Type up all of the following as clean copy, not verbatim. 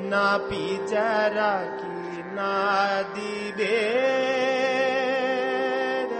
ना पीछे रागी ना दिवेद,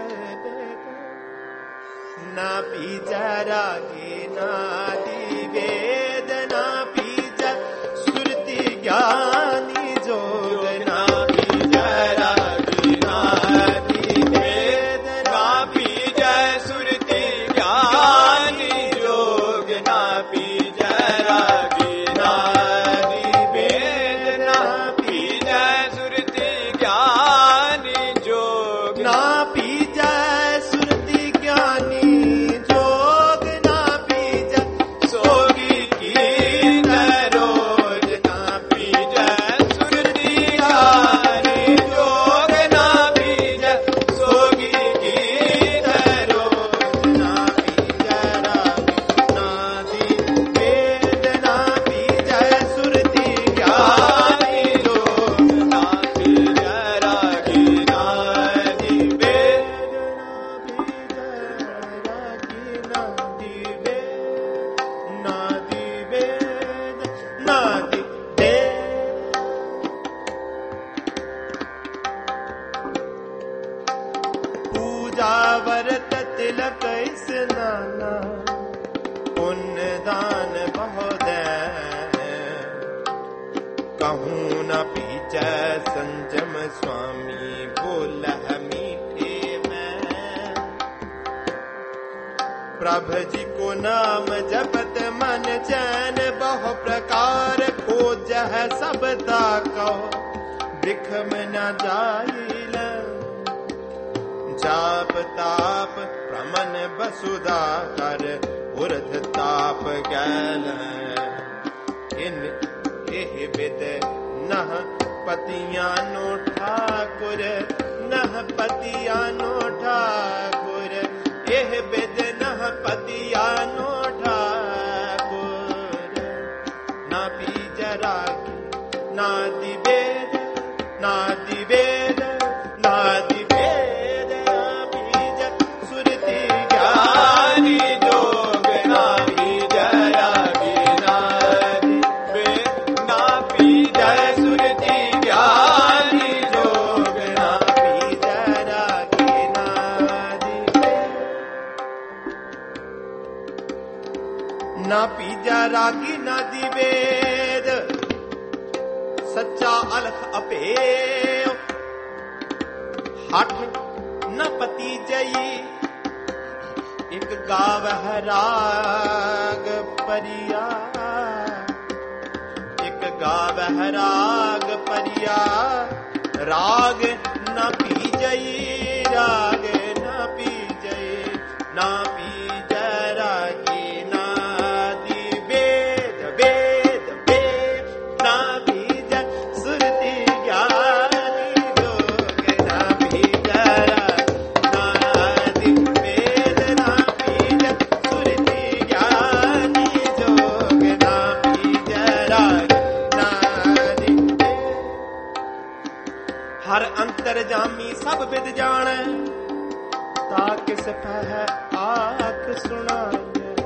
ना पीछे रागी ना दिवेद, ना पीछे सुरति ज्ञानी जोग, ना पीछे रागी ना दिवेद, ना पीछे सुरति ज्ञानी जोग, ना पीछे रागी ना दिवेद, ना पीछे सुरति ज्ञानी जोग, ना पीछे सुरति ज्ञानी जोग, ना पीछे सोगी की रोज, ना पीछे सुरति ज्ञानी जोग, ना पीछे सोगी की रोज, ना पीछे रागी ना दिवेद, ना पीछे सुरति ज्ञानी जोग, ना पीछे रागी ना दिवेद, ना पीछे रागी ना दिवेद, ना दिवेद। पूजा व्रत तिलक स्नाना, पुण्य दान बहुदैन, कहूँ न पीछे संजम स्वामी बोलह मीठे में। प्रभु जी को नाम जपत मन चैन, बहु प्रकार खोजह सबदा को, बिखम न जाइल। जाप ताप प्रमन बसुदा कर, उर्ध ताप गैल। इन एह विद नह पतियानो ठाकुर, नह पतियानो ठाकुर, एह विद नह पतियानो ठाकुर। ना पीछे रागी ना दिवेद, ना दिवेद, ना दिवेद, ना पीछे सुरति ज्ञानी जोग, ना पीछे रागी ना दिवेद, ना पीछे सुरति ज्ञानी जोग, ना पीछे रागी ना दिवेद, ना पीछे रागी ना दिवेद। सच्चा अलख अपेय हठ न पति जई, एक गावह राग परिया, एक गावह राग परिया। राग न पीजई, राग न पीजई, ना पीजै रागी ना दिवेद, वेद वेद, ना पीजै सुरति ज्ञानी जोग, ना पीजै रागी ना दिवेद, ना पीजै सुरति ज्ञानी जोग, ना पीजै रागी ना दिवेद। हर अंतरजामी सब विद जाने, ताकिस कह आख सुनाए।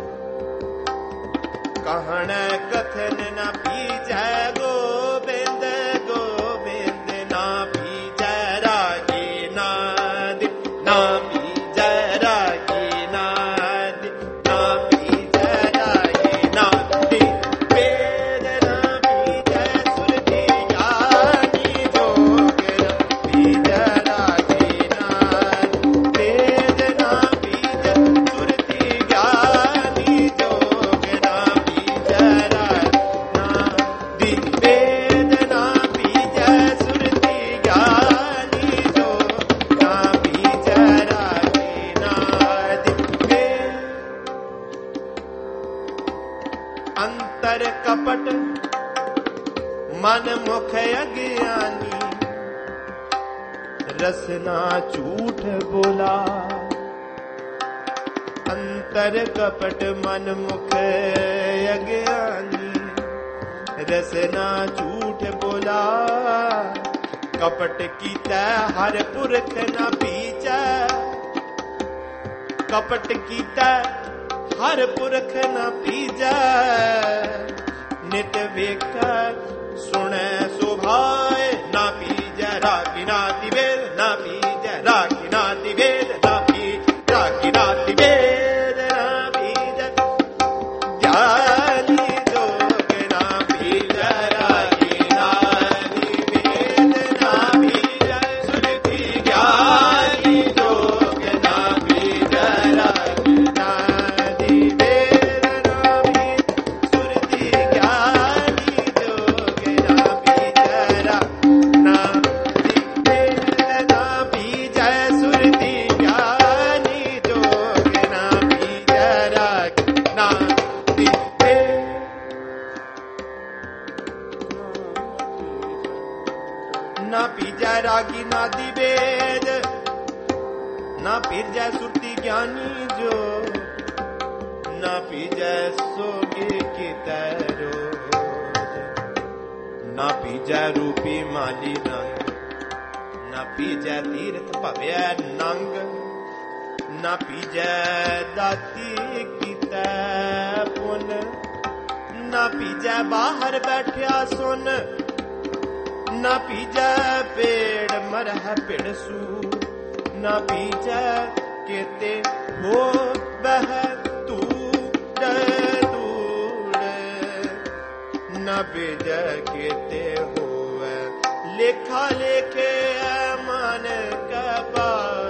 कहण कथन न पीछे गोविंद, गोविंद ना पीछे रागी ना दि, ना पीछे रागी ना दि, ना पीछे रागी ना दि, वेद ना पीछे सुरति ज्ञानी जोग, ना पीछे रागी ना दि, वेद ना पीछे सुरति ज्ञानी जोग, ना पीछे रागी ना दि, वेद ना पीछे सुरति ज्ञानी जोग, ना पीछे रागी ना दि, वेद। अंतर कपट मन मुख अज्ञानी, रसना झूठ बोला। अंतर कपट मन मुख अज्ञानी, रसना झूठ बोला। कपट कीता हर पुरख न पीछे, कपट कीता हर पुरख न पीछे। नित वेख सुने सुभाए ना पीजै रागी नाति वेद ना पीजै रागी नाति वेद ना पी रागी नाति वेद ना पीजै ज्ञानी जोग ना पीजै रागी नाति वेद ना पीजै सुरति ज्ञानी जोग ना पीजै रागी नाति वेद ना पीजै सुरति ज्ञानी जोग ना पीजै ना पीजै सुरति ज्ञानी जोग ना पीजै रागी नाति वेद ना पीजै रागी नादि वेद ना पीजै सुरति ज्ञानी जो ना पीजै सोगे कितै रोज ना पीजै रूपी माली रंग ना पीजै तीर्थ भव्य नंग ना पीजै दाती कितै पुन ना पीजै बाहर बैठया सुन ना पीजै पेड़ मरह पेड़ सू ना पीजै केते हो बह तूड़ ना पीजै केते होवे लेखा लेखे मन का